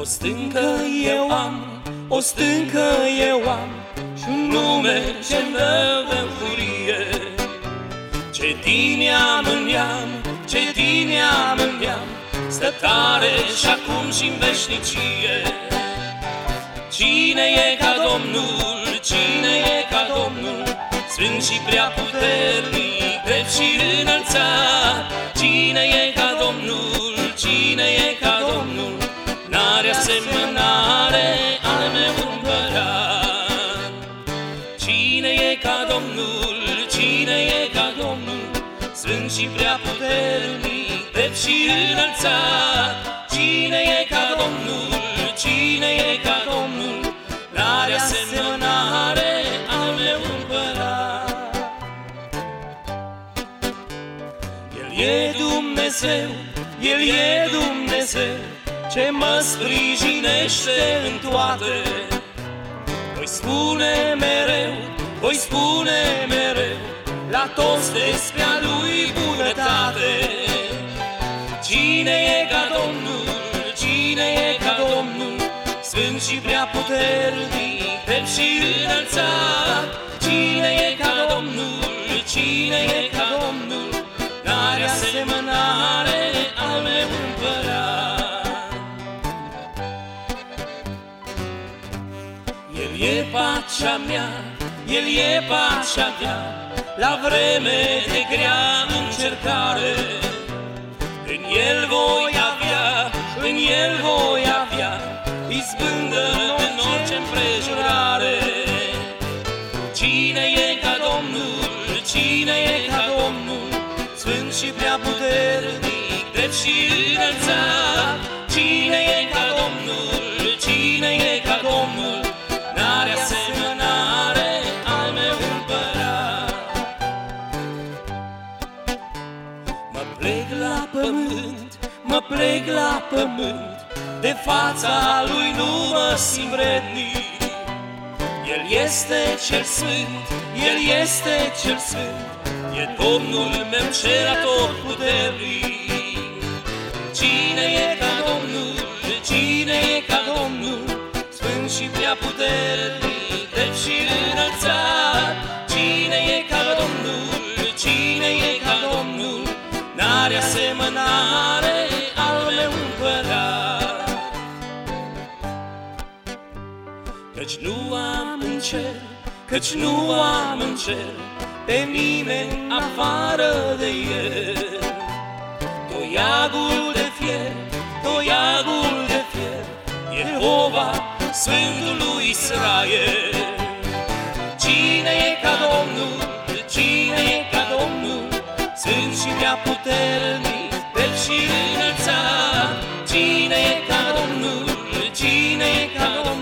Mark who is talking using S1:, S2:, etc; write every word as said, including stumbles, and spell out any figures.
S1: stâncă eu am, o stâncă eu am, și un nume ce-mi dă bucurie. Ce din neam în neam, ce din neam în neam, stă tare și acum și-n veșnicie. Cine e ca Domnul, cine e ca Domnul, sfânt și prea puternic, drept și înălțat. Cine e ca Domnul, cine e ca Domnul, n-are asemănare al meu împărat. Cine e ca Domnul, cine e ca Domnul, sfânt și prea puternic, drept și înălțat. Cine e ca Domnul, cine e ca Domnul, n-are asemănare al meu împărat. El e Dumnezeu, El e Dumnezeu, ce mă sprijinește în toate. Voi spune mereu, voi spune mereu, la toți despre a Lui bunătate. Cine e ca Domnul, cine e ca Domnul, sfânt și prea puternic, drept și înălțat. Cine e ca Domnul, cine e ca Domnul, n-are asemănare al meu împărat. El e pacea mea, El e pacea mea, la vreme de grea încercare. În El voi avea, în El voi avea izbândă în orice împrejurare. Cine e ca Domnul, cine e ca Domnul, sfânt și prea puternic, drept și înălțat. Cine e ca Domnul, cine e ca Domnul, n-are asemănare al meu împărat. Mă plec la pământ, mă plec la pământ, de fața Lui nu mă simt vrednic. El este cel sfânt, El este cel sfânt, e Domnul meu cel atotputernic. Cine e ca Domnul, cine e ca Domnul, sfânt și prea puternic, drept și înălțat. Cine e ca Domnul, cine e ca Domnul, n-are asemănare al meu împărat. Căci nu am în cer, căci nu am în cer pe nimeni afară de El. Toiagul de fier, toiagul de fier, Jehova, Sfântul lui Israel. Cine e ca Domnul, cine e ca Domnul, sfânt și prea puternic, drept și înălțat. Cine e ca Domnul, cine e ca Domnul,